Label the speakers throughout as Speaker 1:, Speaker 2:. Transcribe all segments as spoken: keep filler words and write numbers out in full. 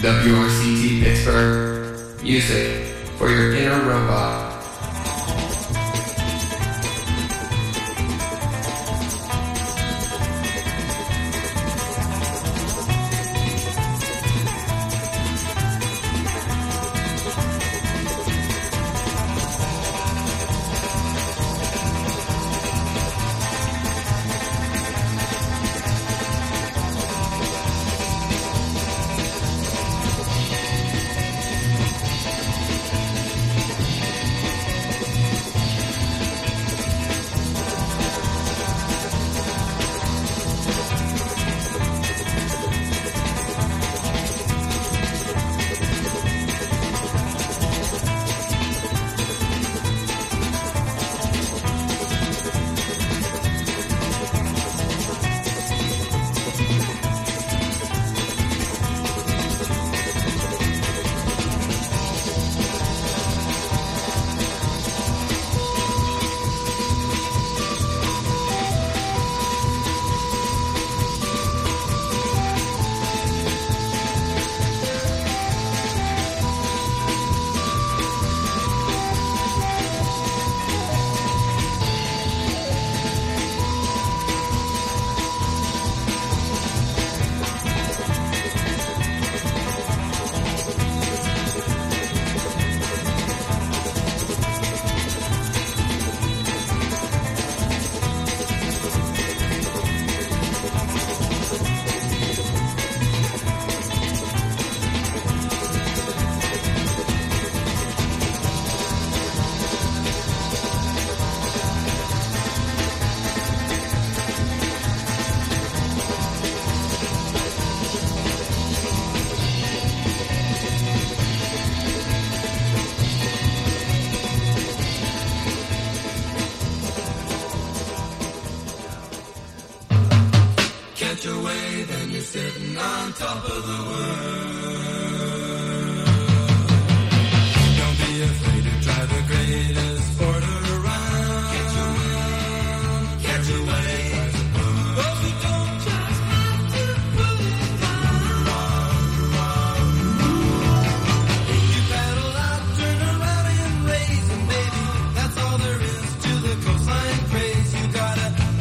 Speaker 1: W R C T Pittsburgh. Music for your inner robot.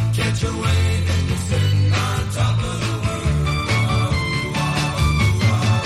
Speaker 2: Away, then you're sitting on top of the world.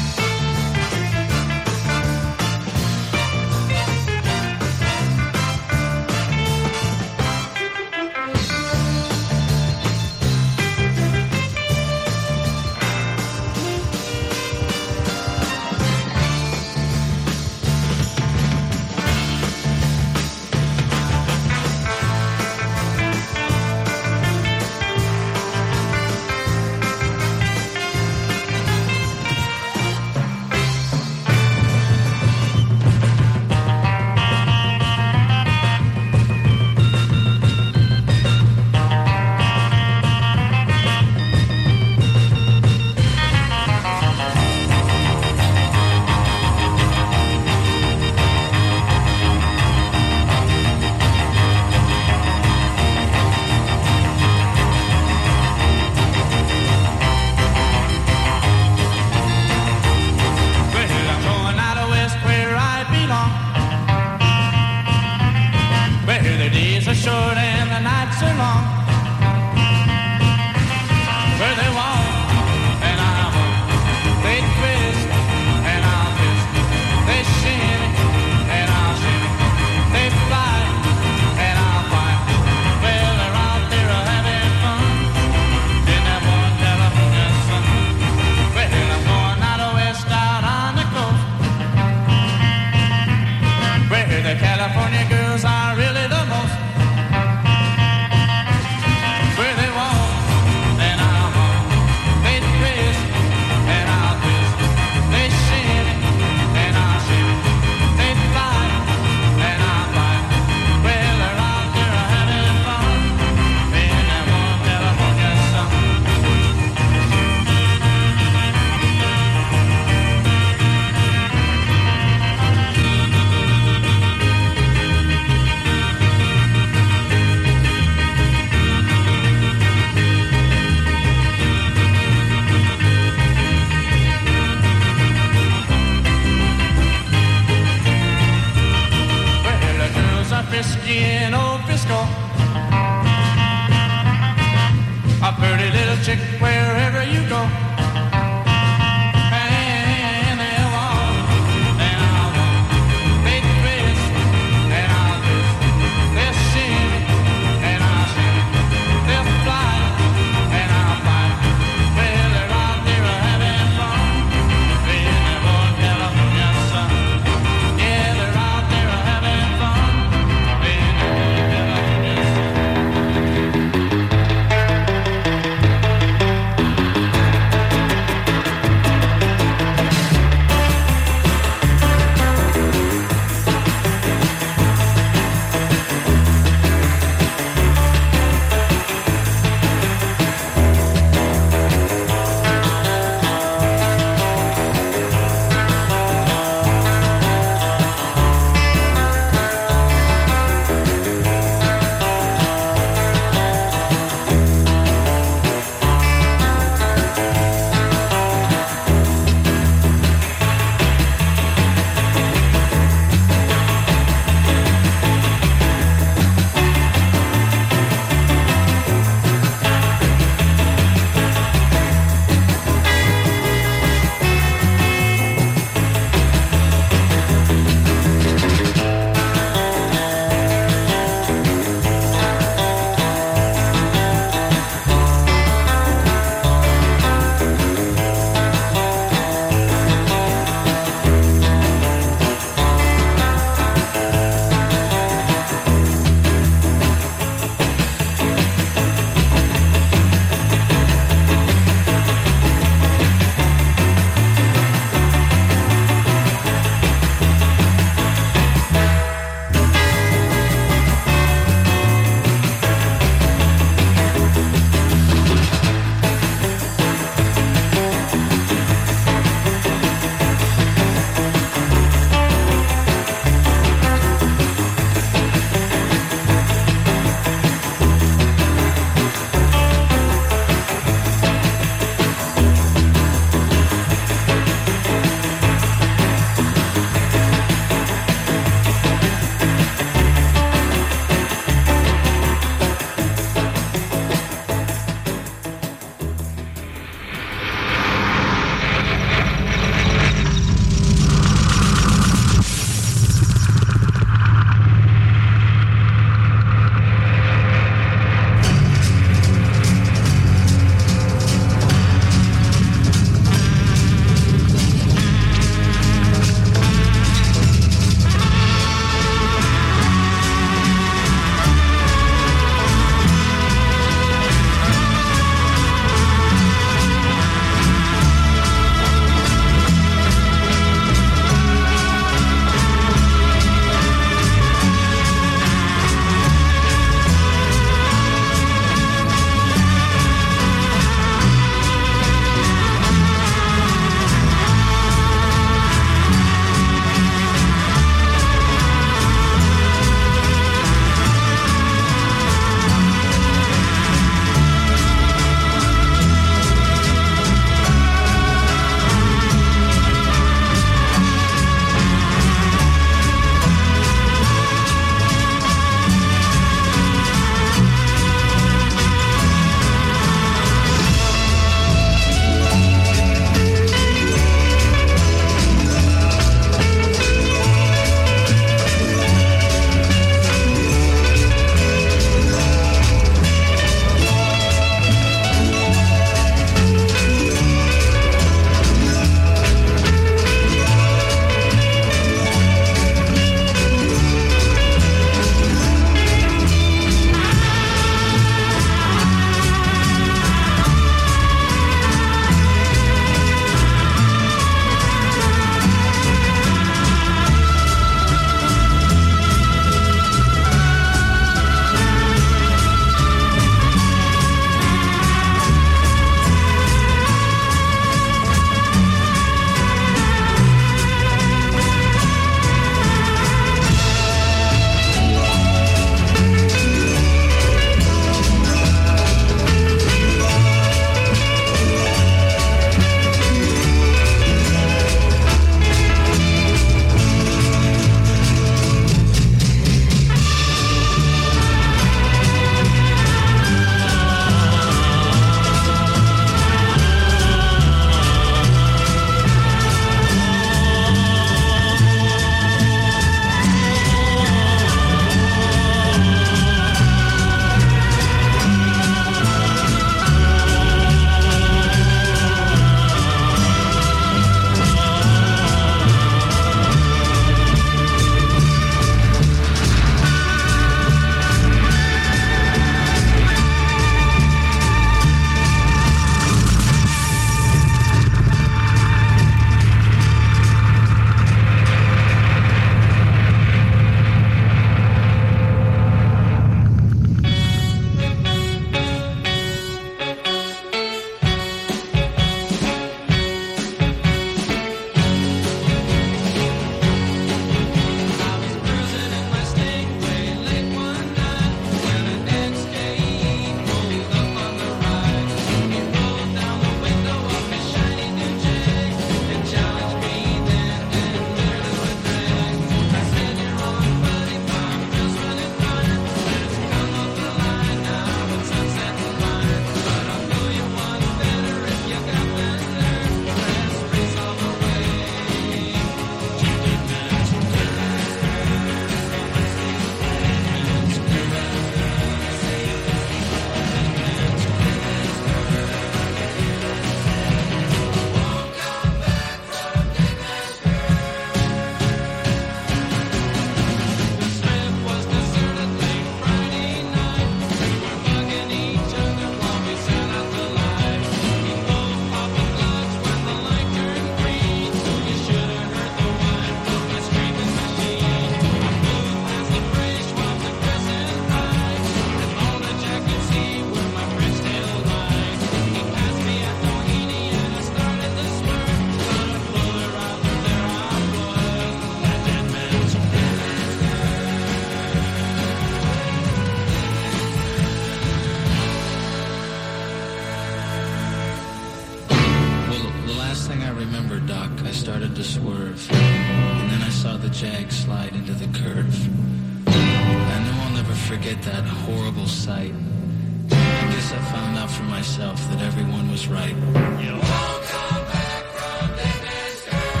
Speaker 2: remember, Doc, I started to swerve, and then I saw the Jag slide into the curve. I know I'll never forget that horrible sight. I guess I found out for myself that everyone was right. You won't come back from Dead Man's Curve.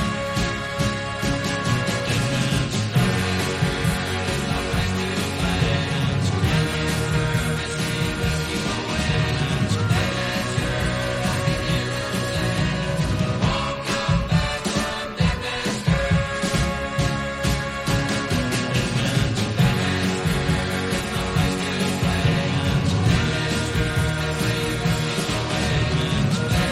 Speaker 2: Dead Man's Curve, no place to land. Dead Man's Curve, it's the rescue awaits. Dead Man's Curve, I can hear him say, you won't come back from Dead Man's Curve. Dead Man's Curve, no place to land. Dead Man's Curve, where you go away.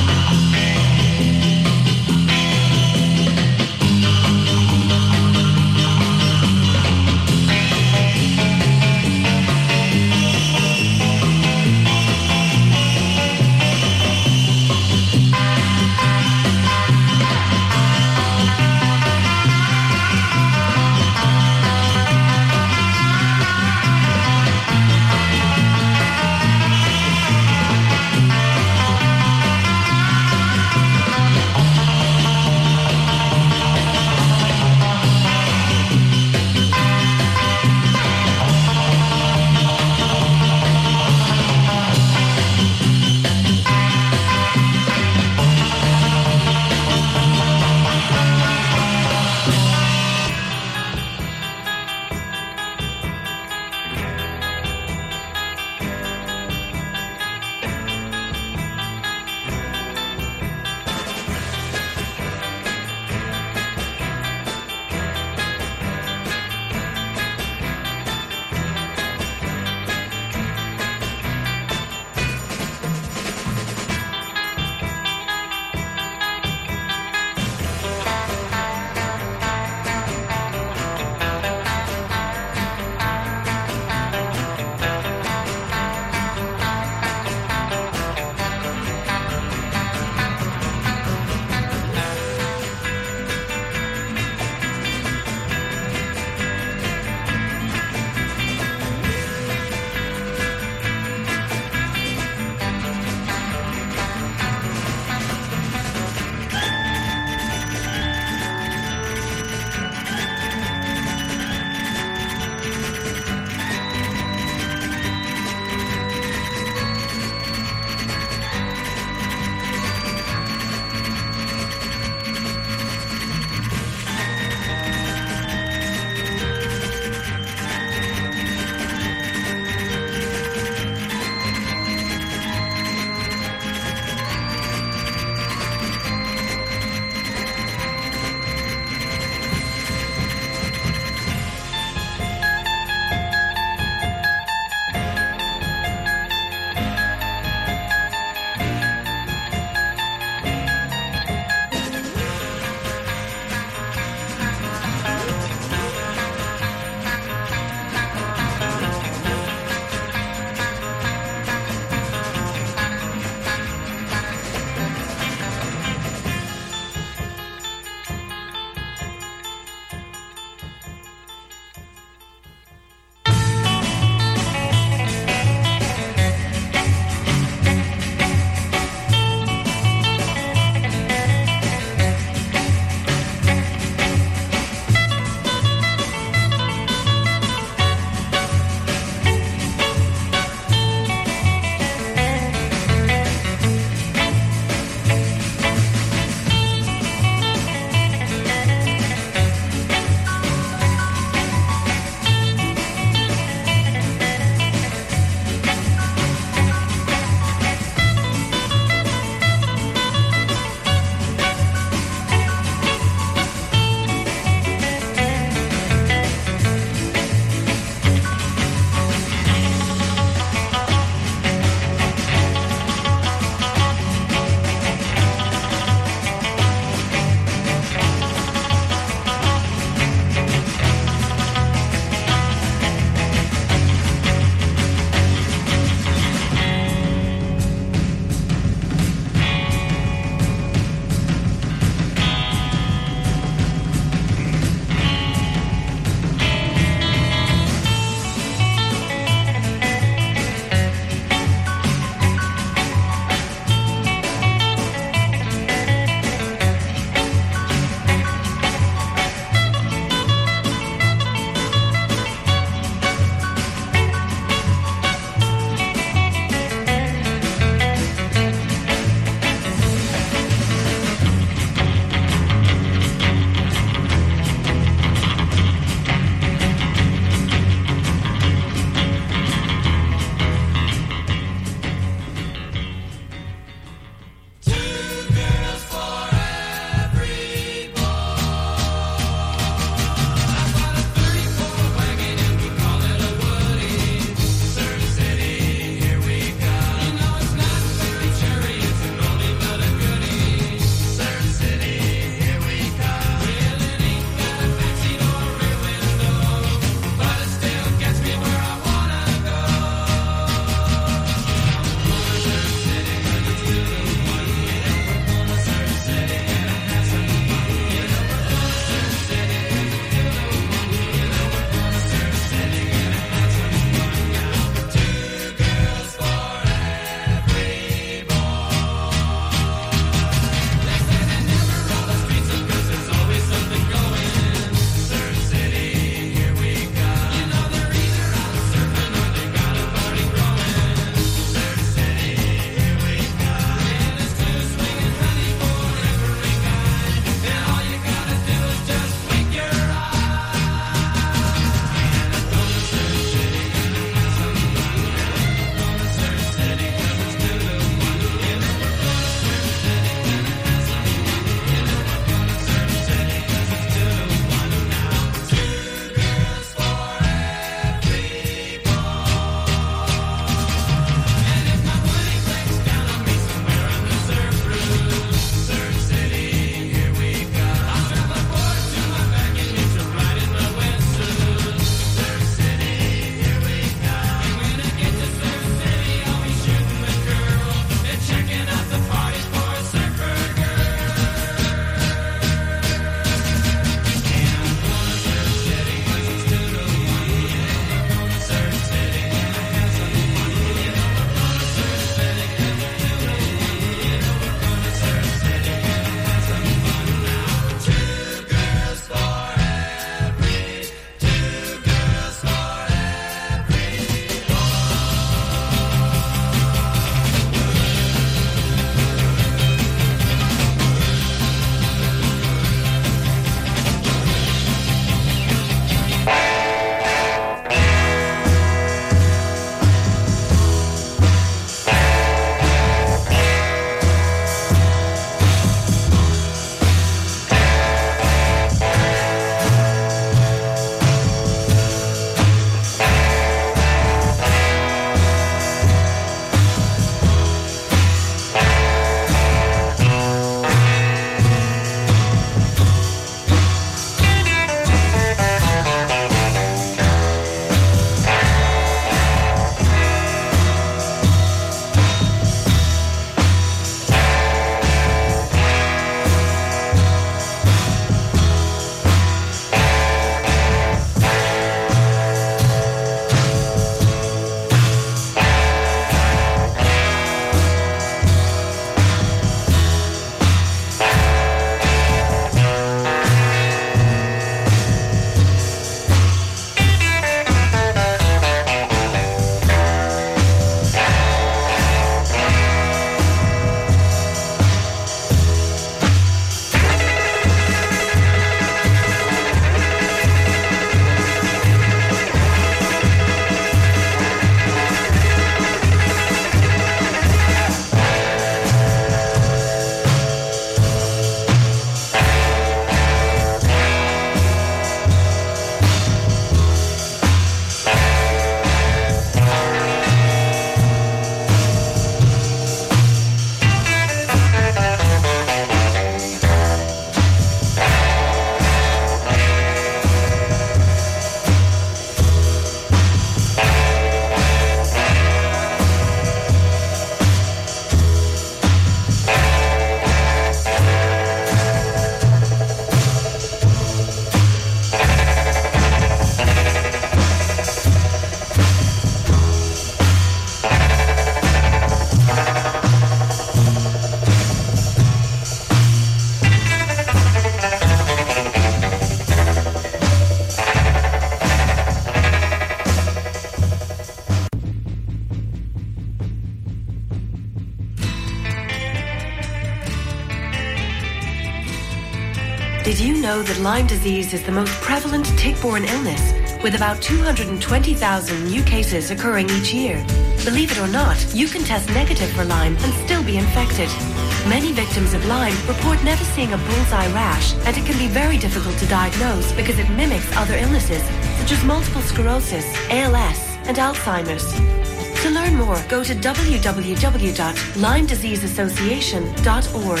Speaker 3: know that Lyme disease is the most prevalent tick-borne illness, with about two hundred twenty thousand new cases occurring each year? Believe it or not, you can test negative for Lyme and still be infected. Many victims of Lyme report never seeing a bullseye rash, and it can be very difficult to diagnose because it mimics other illnesses, such as multiple sclerosis, A L S, and Alzheimer's. To learn more, go to w w w dot lyme disease association dot org.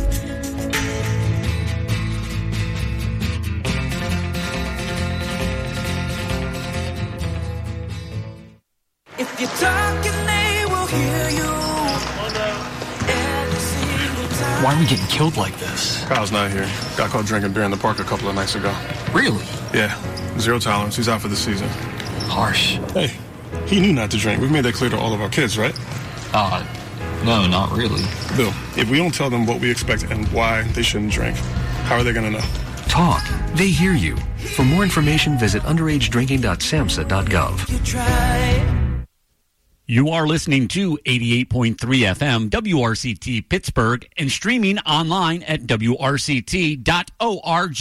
Speaker 4: If you're talking, they will hear you.
Speaker 5: Why are we getting killed like this?
Speaker 6: Kyle's not here. Got caught drinking beer in the park a couple of nights ago.
Speaker 5: Really?
Speaker 6: Yeah. Zero tolerance. He's out for the season.
Speaker 5: Harsh.
Speaker 6: Hey, he knew not to drink. We've made that clear to all of our kids, right?
Speaker 5: Uh, no, not really.
Speaker 6: Bill, if we don't tell them what we expect and why they shouldn't drink, how are they going to know?
Speaker 7: Talk. They hear you. For more information, visit underage drinking dot samhsa dot gov.
Speaker 4: You try.
Speaker 8: You are listening to eighty-eight point three F M W R C T Pittsburgh and streaming online at w r c t dot org.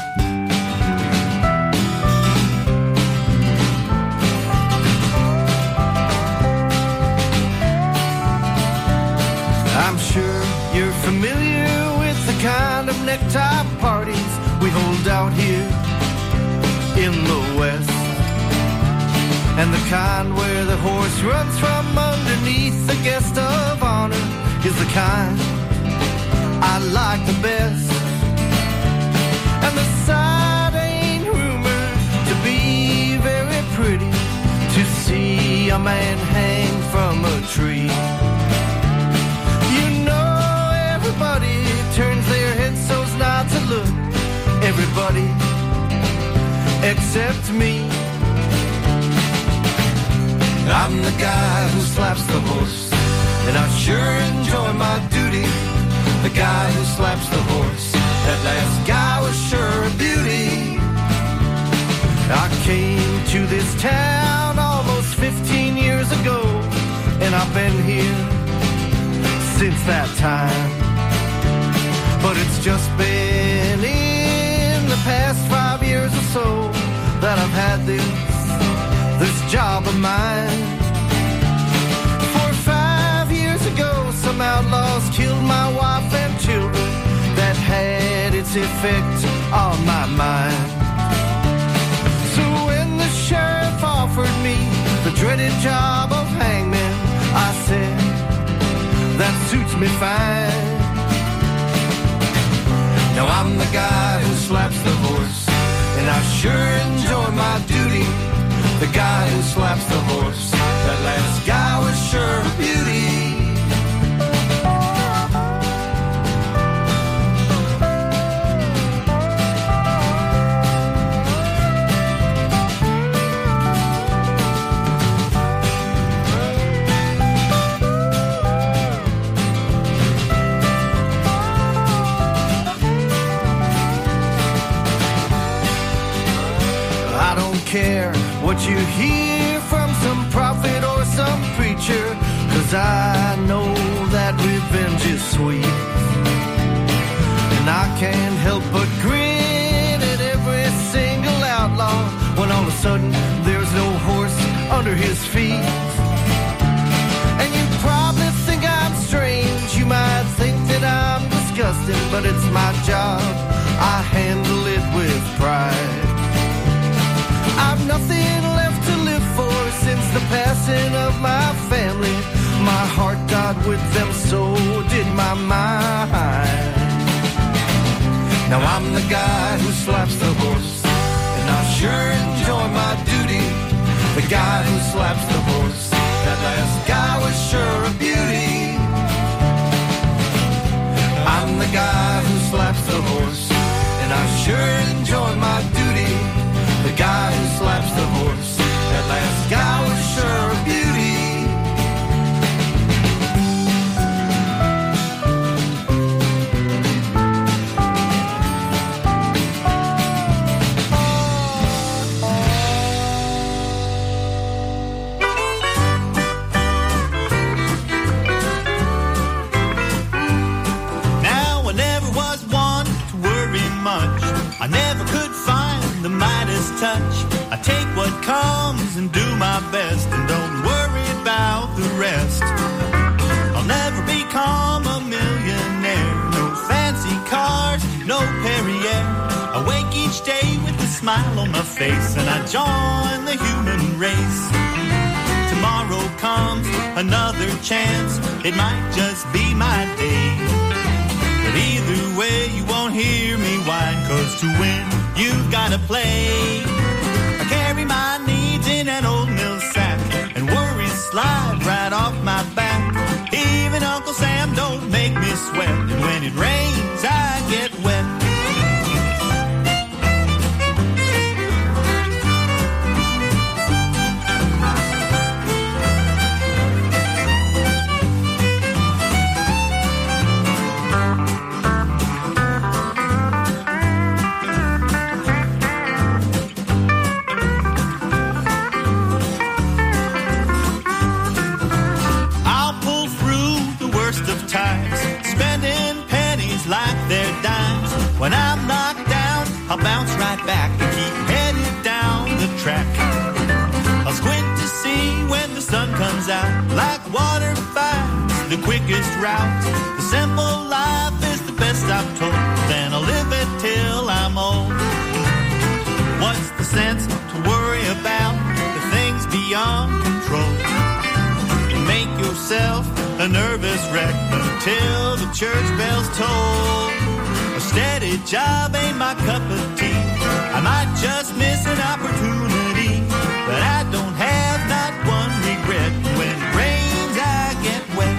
Speaker 4: I'm sure you're familiar with the kind of necktie parties we hold out here in the West. And the kind where the horse runs from underneath the guest of honor is the kind I like the best. And the sight ain't rumored to be very pretty, to see a man hang from a tree. You know everybody turns their heads so's not to look. Everybody except me. I'm the guy who slaps the horse, and I sure enjoy my duty. The guy who slaps the horse, that last guy was sure a beauty. I came to this town almost fifteen years ago, and I've been here since that time. But it's just been in the past five years or so that I've had this this job of mine. For five years ago, some outlaws killed my wife and children. That had its effect on my mind. So when the sheriff offered me the dreaded job of hangman, I said, that suits me fine. Now I'm the guy who slaps the horse, and I sure enjoy my duty. The guy who slaps the horse, that last guy was sure a beauty. I don't care what you hear from some prophet or some preacher, 'cause I know that revenge is sweet. And I can't help but grin at every single outlaw when all of a sudden there's no horse under his feet. And you probably think I'm strange, you might think that I'm disgusting, but it's my job, I handle it with pride. I've nothing left to live for since the passing of my family. My heart died with them, so did my mind. Now I'm the guy who slaps the horse, and I sure enjoy my duty. The guy who slaps the horse,
Speaker 9: best and don't worry about the rest. I'll never become a millionaire. No fancy cars, no Perrier. I wake each day with a smile on my face and I join the human race. Tomorrow comes another chance. It might just be my day. But either way, you won't hear me whine, 'cause to win, you've gotta play. I carry my needs in an old mill sack, and worries slide right off my back. Even Uncle Sam don't make me sweat, and when it rains, I get wet. When I'm knocked down, I'll bounce right back and keep headed down the track. I'll squint to see when the sun comes out, like water finds the quickest route. The simple life is the best I've told, then I'll live it till I'm old. What's the sense to worry about the things beyond control? Make yourself a nervous wreck until the church bells toll. A steady job ain't my cup of tea. I might just miss an opportunity, but I don't have not one regret. When it rains, I get wet.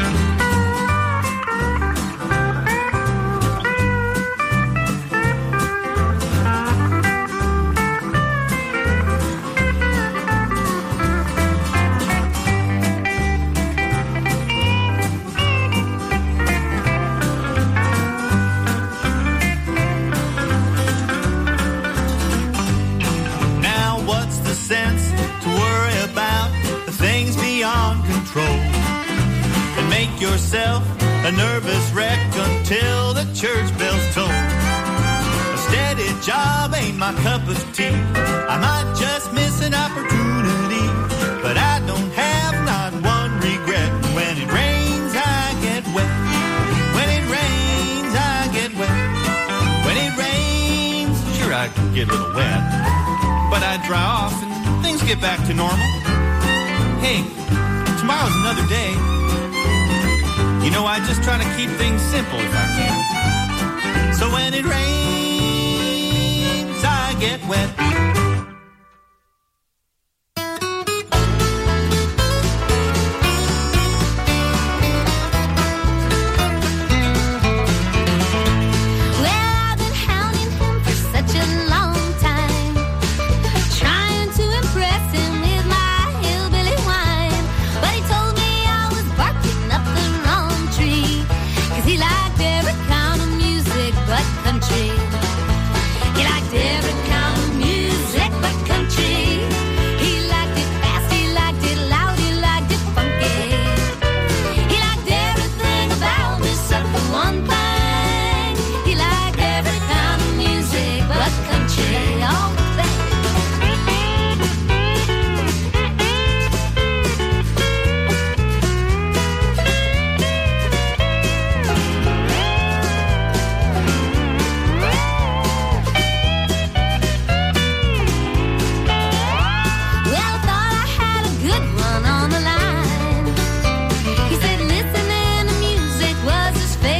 Speaker 9: And make yourself a nervous wreck until the church bells toll. A steady job ain't my cup of tea. I might just miss an opportunity, but I don't have not one regret. When it rains, I get wet. When it rains, I get wet. When it rains, sure I can get a little wet, but I dry off and things get back to normal. Hey, tomorrow's another day. You know, I just try to keep things simple if I can. So when it rains, I get wet.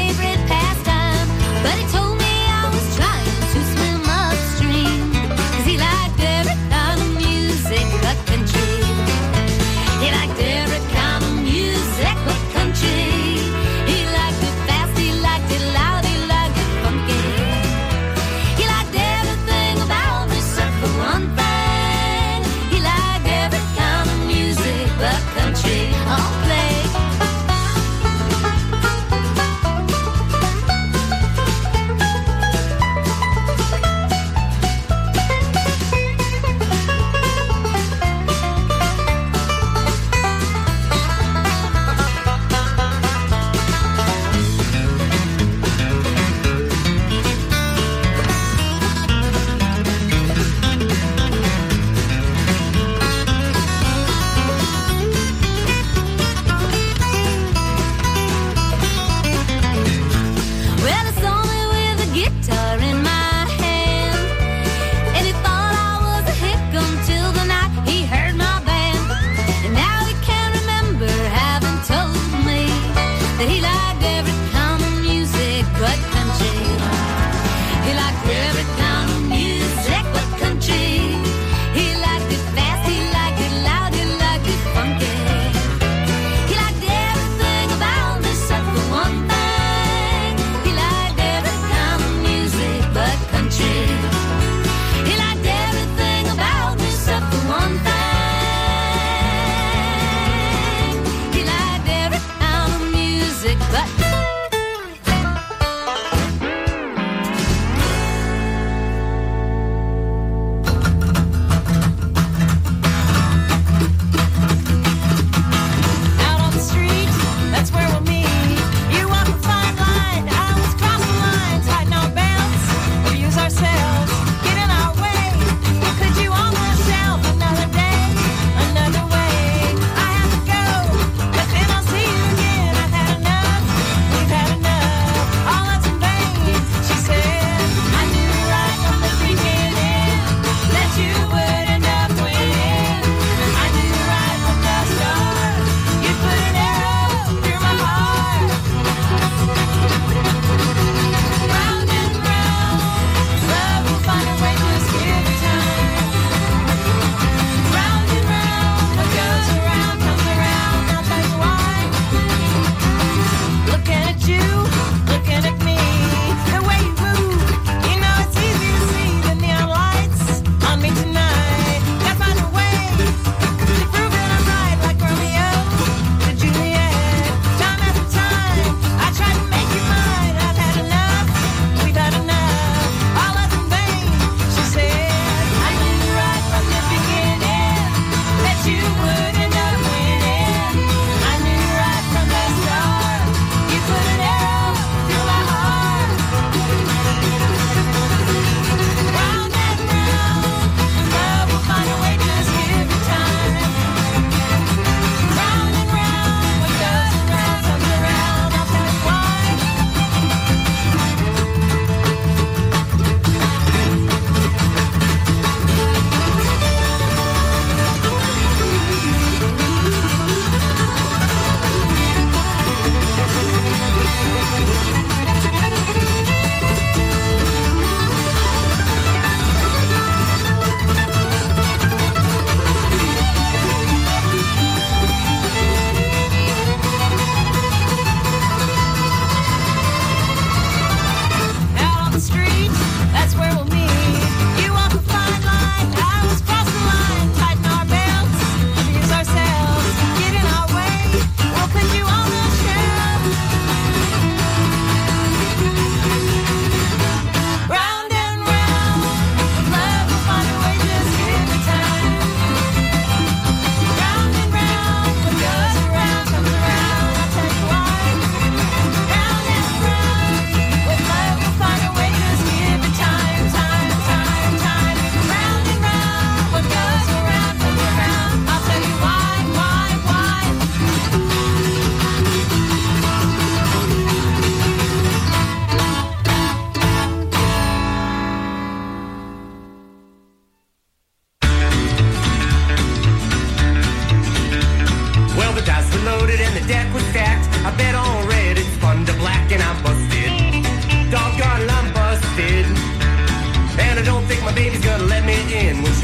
Speaker 10: But he told me I was trying to swim upstream, 'cause he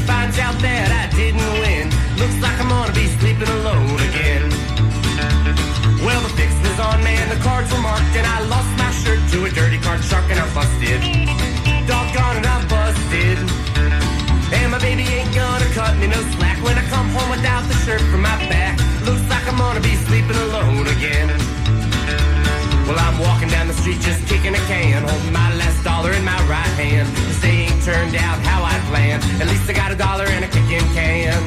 Speaker 4: finds out that I didn't win. Looks like I'm gonna be sleeping alone again. Well, the fix was on, man, the cards were marked, and I lost my shirt to a dirty card shark, and I'm busted. Doggone it, I'm busted. And my baby ain't gonna cut me no slack when I come home without the shirt from my back. Looks like I'm gonna be sleeping alone again. Well, I'm walking down the street just kicking a can, holding my last dollar in my right hand. This day ain't turned out how I planned. At least I got a dollar and a kicking can.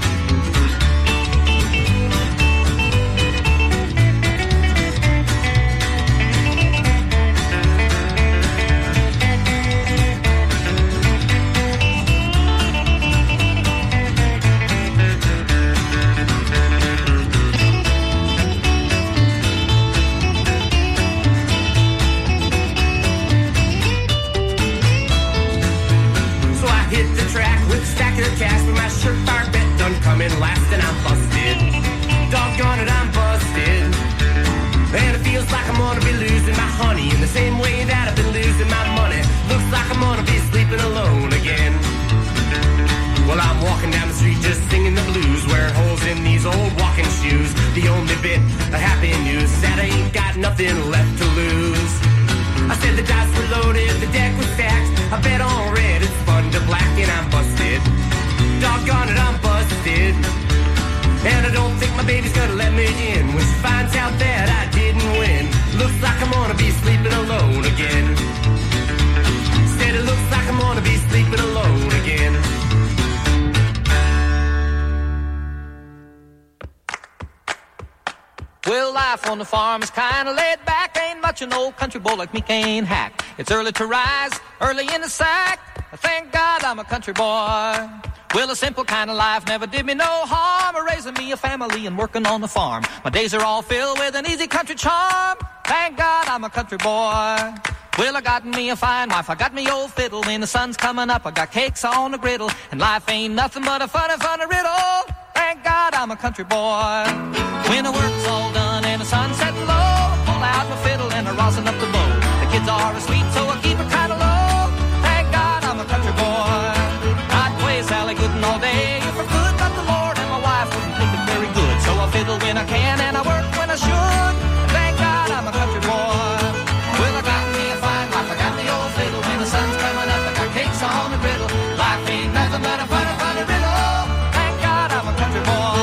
Speaker 4: Cash with my shirt fire bet done coming last, and I'm busted. Doggone it, I'm busted. And it feels like I'm gonna be losing my honey in the same way that I've been losing my money. Looks like I'm gonna be sleeping alone again. Well, I'm walking down the street just singing the blues, wearing holes in these old walking shoes. The only bit of happy news is that I ain't got nothing left to lose. I said the dice were loaded, the deck was stacked. I bet on red, it's fun to black, and I'm busted. Doggone it, I'm busted. And I don't think my baby's gonna let me in when she finds out that I didn't win. Looks like I'm gonna be sleeping alone again. Said it looks like I'm gonna be sleeping alone again.
Speaker 10: Well, life on the farm is kinda laid back. Ain't much an old country boy like me can hack. It's early to rise, early in the sack. Thank God I'm a country boy. Well, a simple kind of life never did me no harm. Raising me a family and working on the farm. My days are all filled with an easy country charm. Thank God I'm a country boy. Well, I got me a fine wife, I got me old fiddle. When the sun's coming up, I got cakes on the griddle. And life ain't nothing but a funny, funny riddle. Thank God I'm a country boy. When the work's all done and the sun's setting low, I pull out my fiddle and I rosin up the bow. The kids are asleep, so I keep it kind of low. Thank God I'm a country boy. I'd play Sally Gooden all day if I could, but the Lord and my wife wouldn't think it very good. So I fiddle when I can and I work when I should. Thank God I'm a country boy. Well, I got me a fine wife, I got the old fiddle. When the sun's coming up, I got cakes on the griddle. Life ain't nothing but a funny, funny riddle. Thank God I'm a country boy.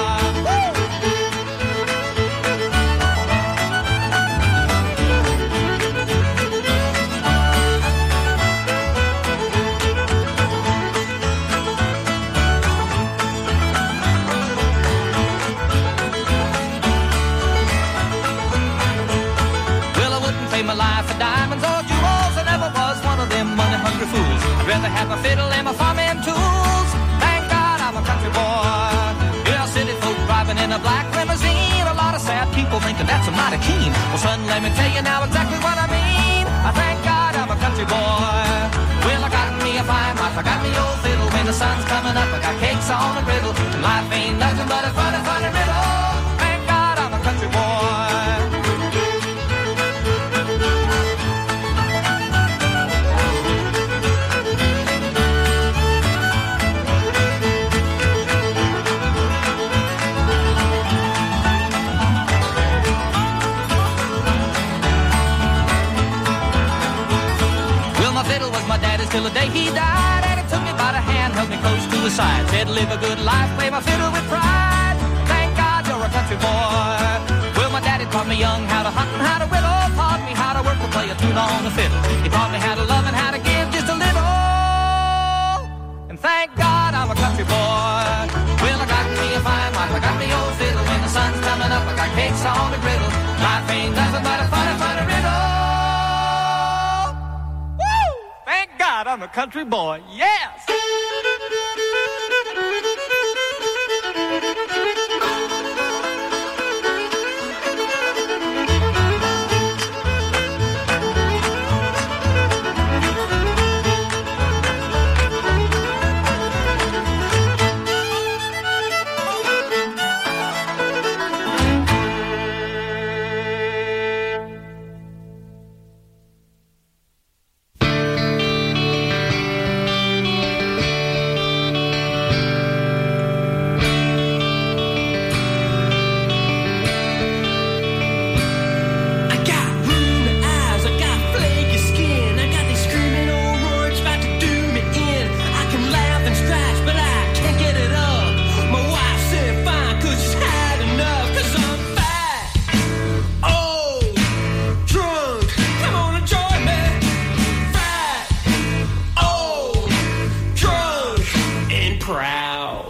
Speaker 10: My life for diamonds or jewels. I never was one of them money-hungry fools. I'd rather have my fiddle and my farming tools. Thank God I'm a country boy. Yeah, city folk driving in a black limousine. A lot of sad people thinking that's a mighty keen. Well, son, let me tell you now exactly what I mean. I thank God I'm a country boy. Well, I got me a fine wife, I got me old fiddle. When the sun's coming up, I got cakes on the griddle. And life ain't nothing but a funny, funny riddle. Thank God I'm a country boy. Till the day he died, and he took me by the hand, held me close to his side, said live a good life, play my fiddle with pride. Thank God you're a country boy. Well, my daddy taught me young how to hunt and how to whittle, taught me how to work to play a tune on the fiddle. He taught me how to love and how to give just a little. And thank God I'm a country boy. Well, I got me a fine wife, I got me old fiddle. When the sun's coming up, I got cakes on the griddle. Life ain't nothing but a funny, funny riddle. God, I'm a country boy, yes!
Speaker 11: proud.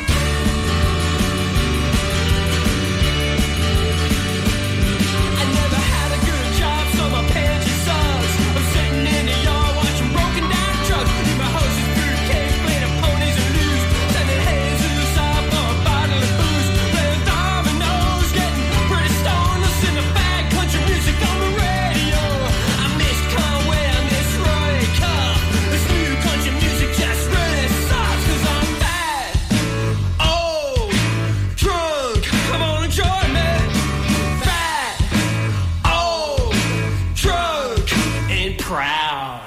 Speaker 11: I never had a good job, so my pants are sucks. I'm sitting in the yard watching broken down trucks. My house is fruitcake, playing ponies and loose. Sending Jesus off for a bottle of booze. Playing dominoes, getting pretty stoned. Listen to bad country music on the radio. I miss Conway, I miss Roy Cup. This new country music just really sucks, 'cause I'm fat, old, drunk. Come on and join me. Fat, old, drunk, and proud.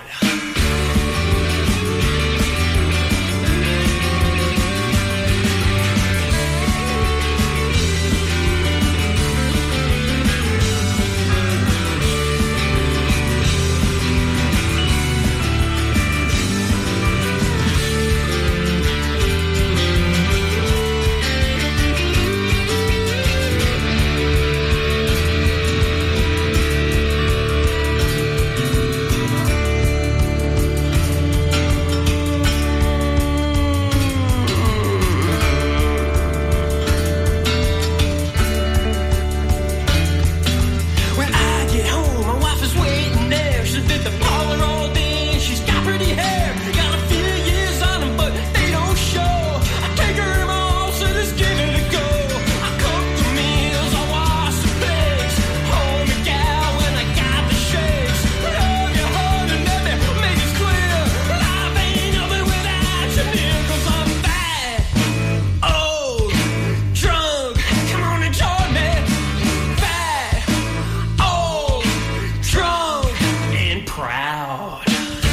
Speaker 11: When I get home, my wife is waiting there. She's been at the parlor all day. She's got pretty hair. Got a few years on them, but they don't show. I take her in my house and just give it a go. I cook the meals, I wash the plates. Hold me gal when I got the shakes. Love your heart and let me make it clear. Life ain't nothing without you near, 'cause I'm fat, old, drunk. Come on and join me. Fat, old, drunk, and proud.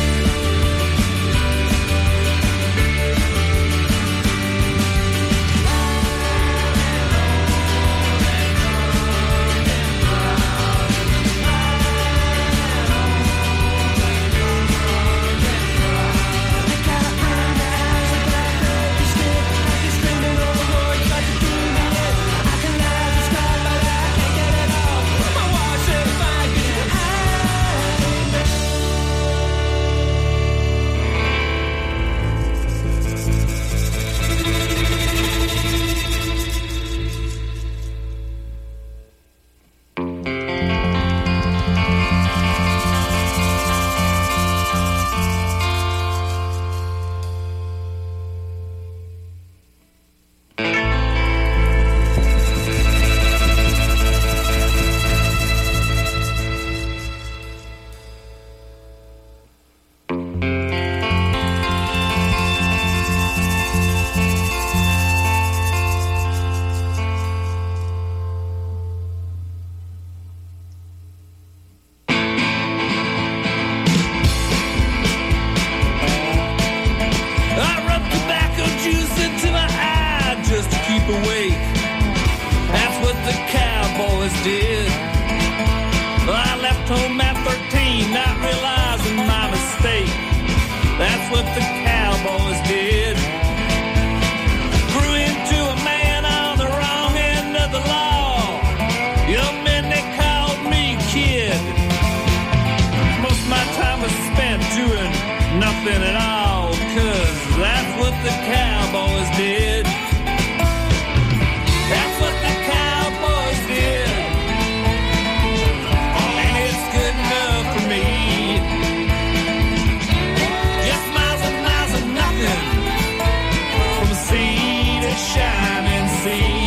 Speaker 11: I rub tobacco juice into my eye just to keep awake. That's what the cowboys did. I left home at thirteen, not realizing my mistake. That's what the cowboys did. Grew into a man on the wrong end of the law. Young men, they called me kid. Most of my time was spent doing nothing at all, 'cause that's what the cowboys did. That's what the cowboys did. And it's good enough for me. Just miles and miles of nothing, from sea to shining sea.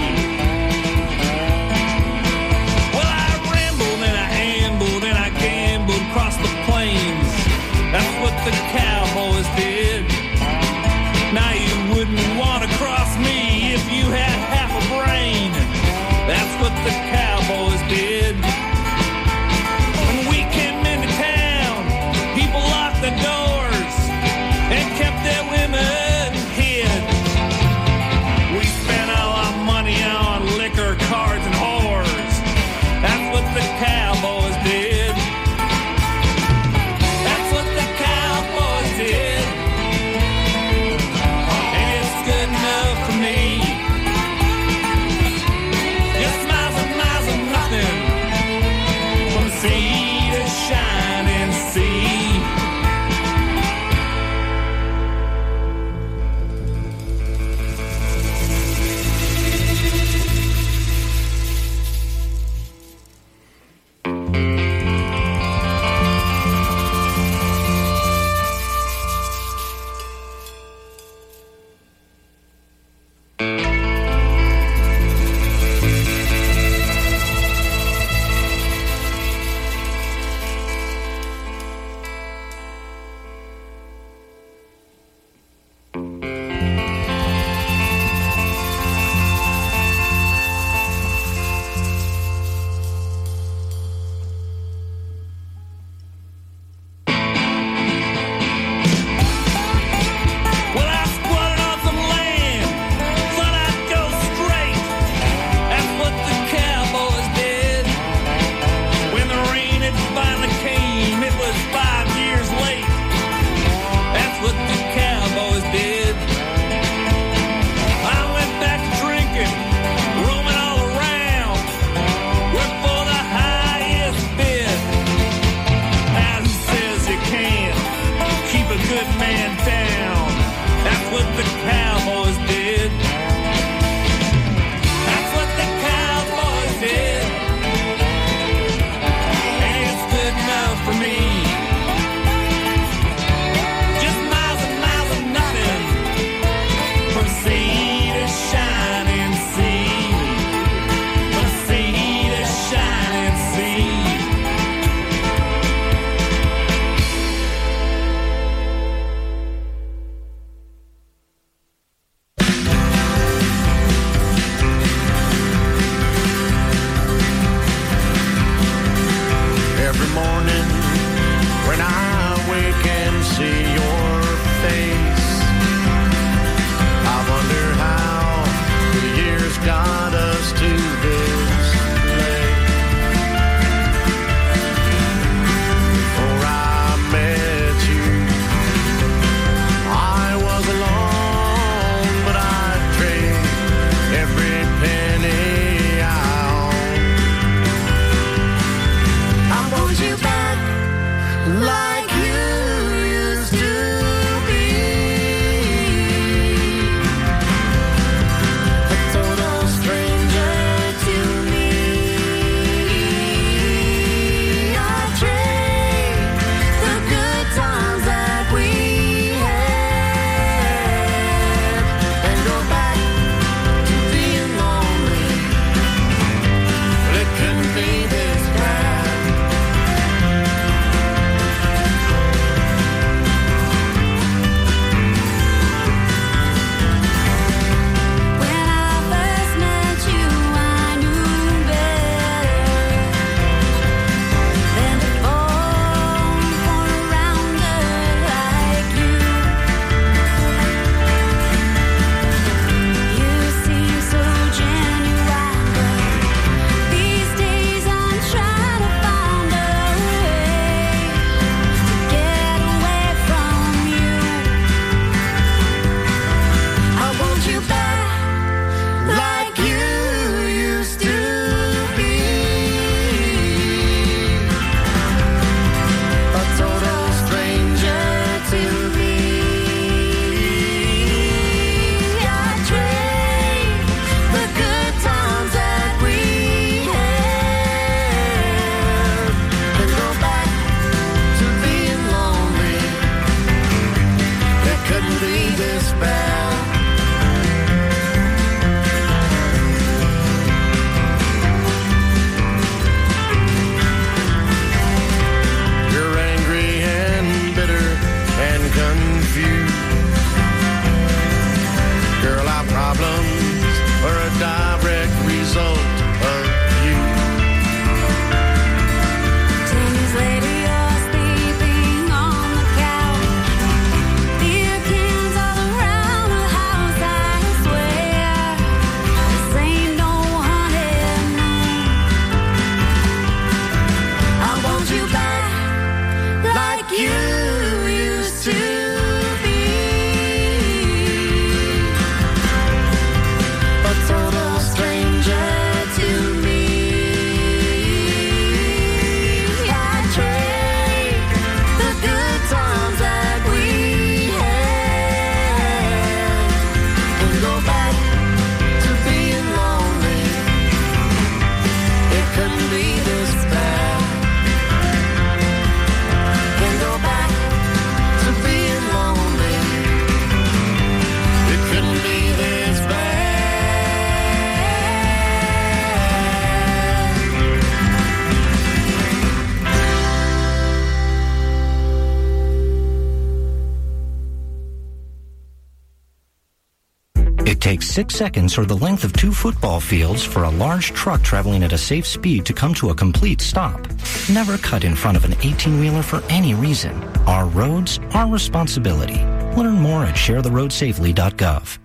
Speaker 11: Well, I rambled and I ambled and I gambled across the plains. That's what the cowboys did. Now you wouldn't want to cross me if you had half a brain. That's what the cowboys did. When we came into town, people locked the doors and kept their women hid. We spent all our money on liquor, cards, and whores. That's what the cowboys did. That's what the cowboys did. And it's good
Speaker 12: It takes six seconds or the length of two football fields for a large truck traveling at a safe speed to come to a complete stop. Never cut in front of an eighteen-wheeler for any reason. Our roads, our responsibility. Learn more at share the road safely dot gov.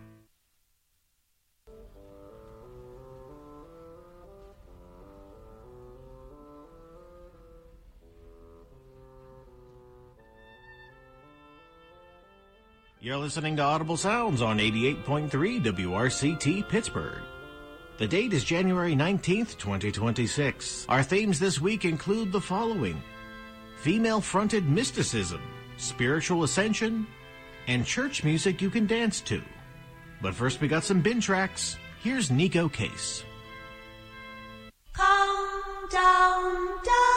Speaker 13: You're listening to Audible Sounds on eighty-eight point three W R C T Pittsburgh. The date is January nineteenth, twenty twenty-six. Our themes this week include the following: female-fronted mysticism, spiritual ascension, and church music you can dance to. But first we got some bin tracks. Here's Nico Case.
Speaker 14: Come down, down.